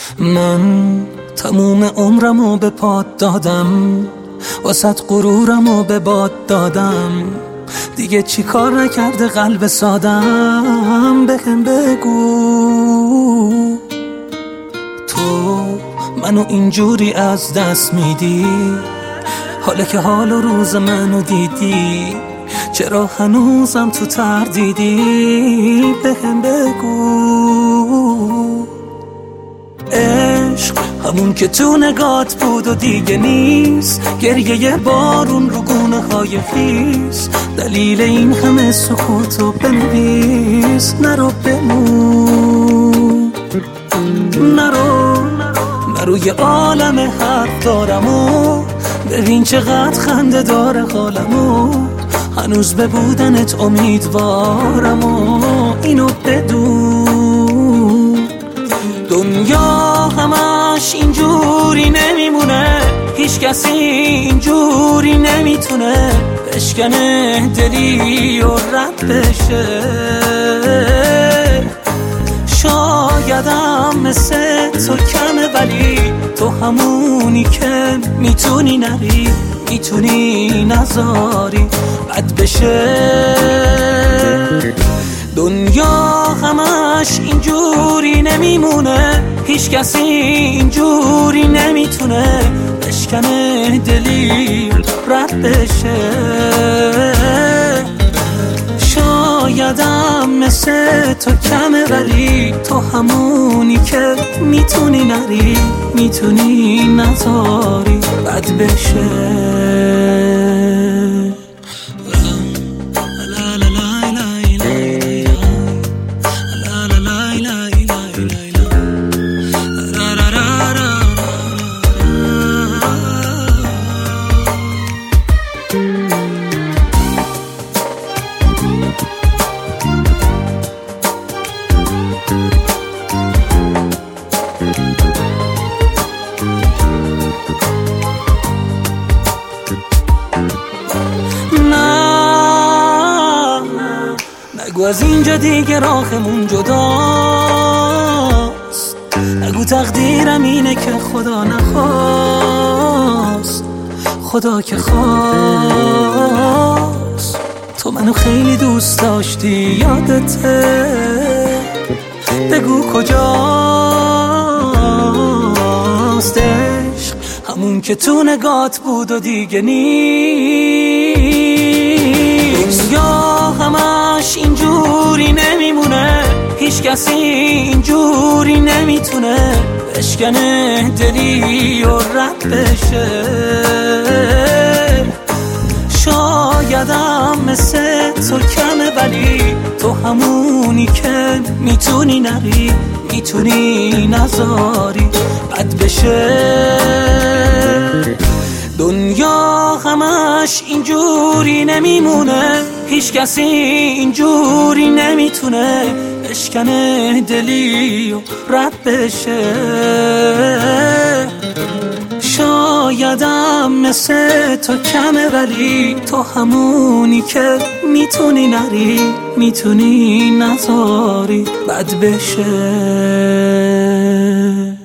من تموم عمرمو به پات دادم، واسط غرورمو به باد دادم. دیگه چی کار نکرده قلب سادم؟ بهم بگو تو منو اینجوری از دست میدی، حالا که حال و روز منو دیدی، چرا هنوزم تو تردیدی؟ بهم بگو عشق همون که تو نگات بود و دیگه نیست، گریه بارون رو گونه های خیس، دلیل این همه سکوتو بنویس. نرو بمون، نرو یه عالم حرف دارم و ببین چقدر خنده داره حالمو، هنوز به بودنت امیدوارم و اینو بدون. دنیا همش اینجوری نمیمونه، هیچ کسی اینجوری نمیتونه بشکنه دلی و رد بشه. شایدم مثل تو کمه، ولی تو همونی که میتونی نری، میتونی نذاری بد بشه. دنیا همش اینجوری نمیمونه، هیچ کسی اینجوری نمیتونه بشکنه دلی رد بشه. شایدم مثل تو کمه، ولی تو همونی که میتونی نری، میتونی نذاری بد بشه. نگو از اینجا دیگه راهمون جداست، نگو تقدیرم اینه که خدا نخواست، خدا که خواست. تو منو خیلی دوست داشتی یادته، بگو کجاست عشق همون که تو نگات بود و دیگه نیست. یا همش اینجوری نمیمونه، هیچ کسی اینجوری نمیتونه بشکنه دلی و رد بشه. شایدم مثل تو کمه، ولی تو همونی که میتونی نری، میتونی نذاری بد بشه. دنیا همش اینجوری نمیمونه، هیچ کسی اینجوری نمیتونه بشکنه دلی و رد بشه. شایدم مثل تو کمه، ولی تو همونی که میتونی نری، میتونی نذاری بد بشه.